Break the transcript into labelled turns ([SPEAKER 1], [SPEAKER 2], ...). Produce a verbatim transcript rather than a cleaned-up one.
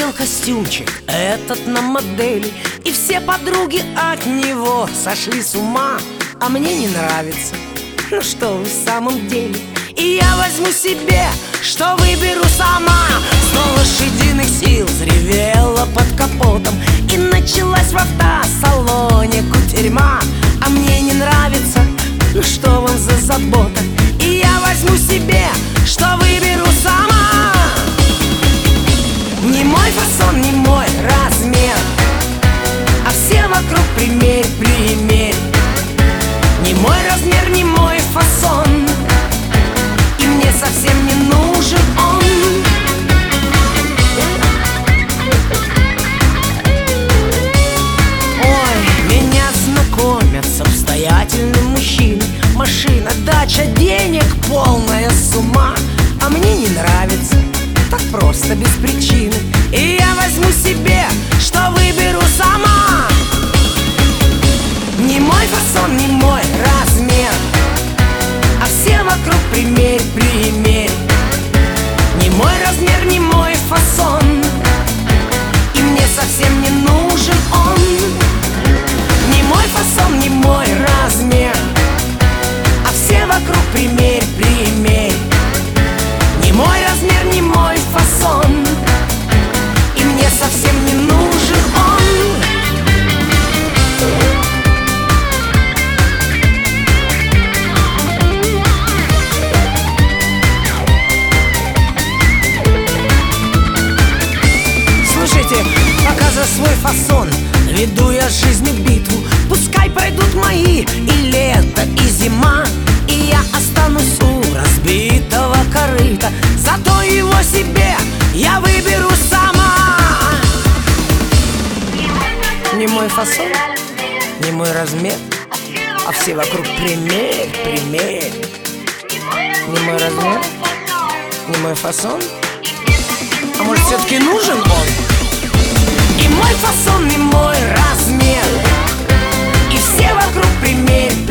[SPEAKER 1] надел костюмчик этот на модели, и все подруги от него сошли с ума. А мне не нравится, ну что вы в самом деле. И я возьму себе, что выберу сама. Сто лошадиных сил взревела под капотом, и началась в автосалоне кутерьма. А мне не нравится, ну что вам за забота. И я возьму себе, что выберу сама. Не мой фасон, не мой размер, а все вокруг примерь, примерь. Не мой размер, не мой фасон, и мне совсем не нужен он. Ой, меня знакомят с обстоятельным мужчиной. Машина, дача, денег, полная сумма. А мне не нравится так просто, без причины. И я возьму себе, что выберу сама. Не мой фасон, не мой размер, а все вокруг примерь, примерь. Не мой размер, не мой фасон, и мне совсем не нужен он. Не мой фасон, не мой размер, а все вокруг примерь, примерь. Не мой размер, не мой фасон, и мне совсем не нужен он. Слушайте, пока за свой фасон веду я жизнью битву. Пускай пройдут мои и лето, и зима, и я останусь у разбитого корыта. Зато его себе я выберу сама. Не мой фасон, не мой размер, а все вокруг примерь, примерь. Не мой размер, не мой фасон, а может все-таки нужен он? И мой фасон, и мой размер, и все вокруг примерь,